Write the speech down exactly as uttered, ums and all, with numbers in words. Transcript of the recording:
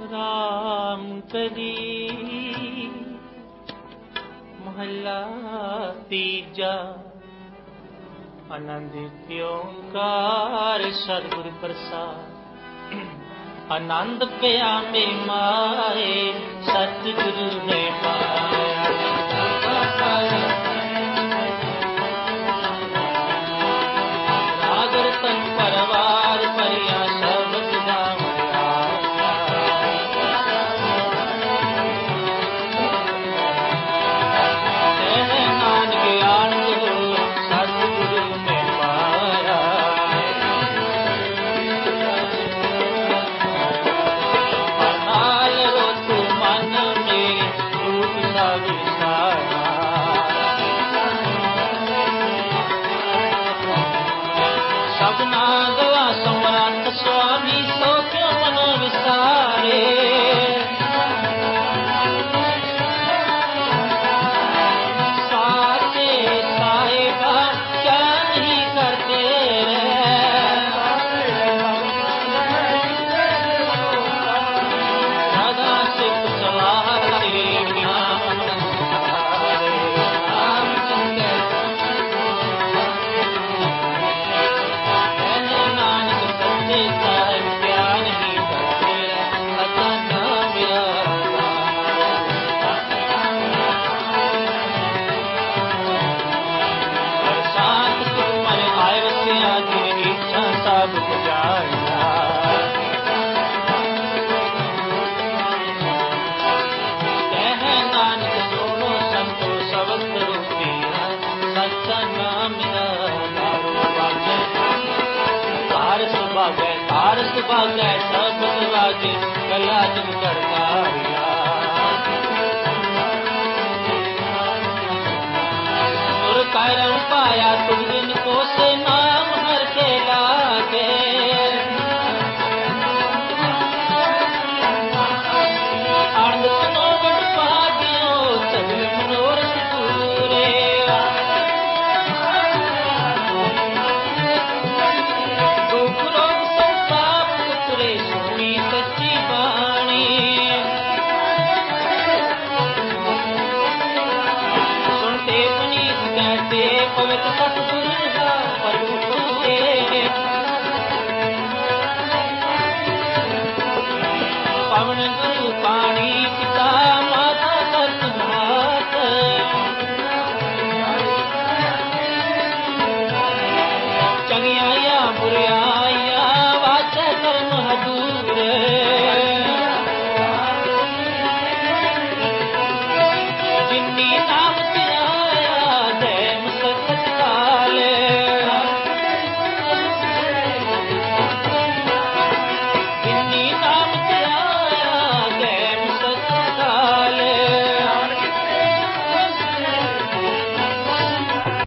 राम करी महला तीजा। आनंद ओंकार सतगुर प्रसाद। आनंद पिया मेरी माए सतगुरु ने पाया। रागर तन परवार परिया सबद दामया। नानक आनंद सतगुरु ने पाया। नाल रो तू मन मेरे रूप सा विसारा। सबना गवा समरंत स्वामी सो क्यों मनो विसारे। साचे साहेबा क्या नहीं करते सदा से सलाह तेरे ज्ञान नानक सच्चे साहिब क्या नहीं करते सदा नाम शांत सुख मन आय वसिया तेरी इच्छा सब बुझाया। कह नानक सुनो संतो सबद रूपी सच्चा नाम दारू बाजे। तार सुभागे तार सुभागे सब बाजे कला जग करता रिया। तुर कारण पाया तुम दिन को से नाम हर के लागे। आनंद सुनो बड़ भाग्यो सगल मनोरथ पूरे। दुख रोग संताप उतरे सुनी सच्ची बाणी। सुनते पुनीत कहते पवित्र सतगुरु प्रभु तुझे। पवन